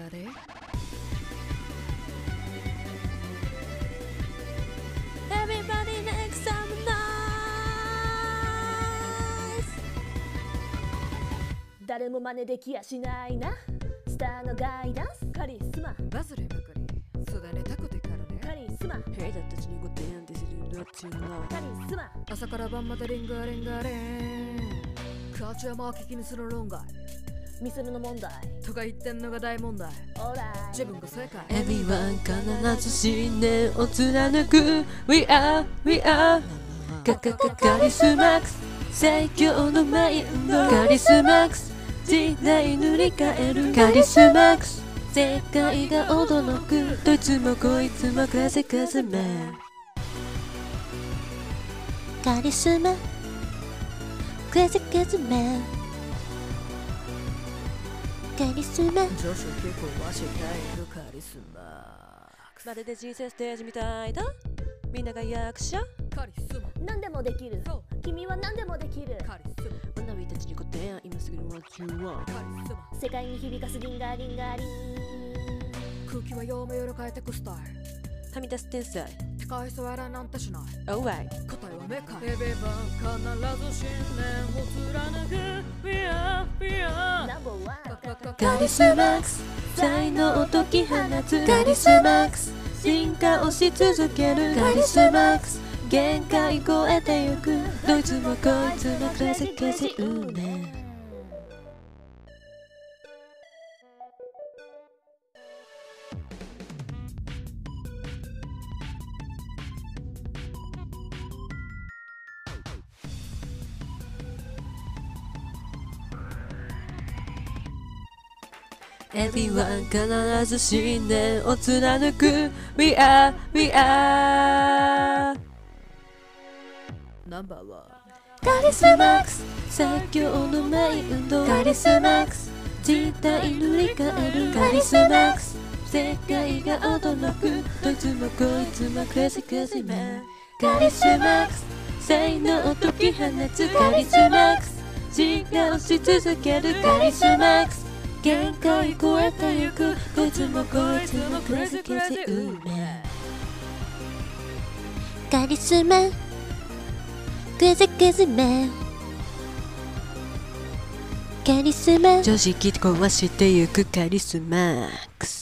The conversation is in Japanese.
Ready? Everybody make some noise 誰も真似できやしないなスターのガイダンスカリスマバズりまくり育てたくてからねカリスマヘイだたちにご提案でするどっちのカリスマ朝から晩までリンガリンガリンカルチャーマーケティングする論外ミスルの問題とか言ってんのが大問題オーライ自分が正解 Everyone 必ず信念を貫く We are, we are カリスマックス最強のマインドカリスマックス時代塗り替えるカリスマックス世界が驚くどいつもこいつも風風めカリスマ風風めカリスマ女子結構は知っているカリスマまるで人生ステージみたいだみんなが役者カリスマ何でもできるそう君は何でもできるカリスマ女たちにご提案今すぐの What you want カリスマ世界に響かすリンガリンガリン空気はようめより変えてくスタイルはみ出す天才手返す笑いなんてしない Alright 答えはメカエビバン必ず信念を貫く We are, we are ナンバーワンカリスマックス才能を解き放つカリスマックス進化をし続けるカリスマックス限界超えてゆくどいつもこいつもクラシカシ運命Everyone 必ず信念を貫く We are, we are ナンバーワンカリスマックス最強のマインドカリスマックス時代塗り替えるカリスマックス世界が驚くどいつもこいつもクラシカシマンカリスマックス才能を解き放つカリスマックス進化をし続けるカリスマックス限界超えてゆくどいつもこいつもクラシカシ運命カリスマクズクズメカリスマ常識壊してゆくカリスマックス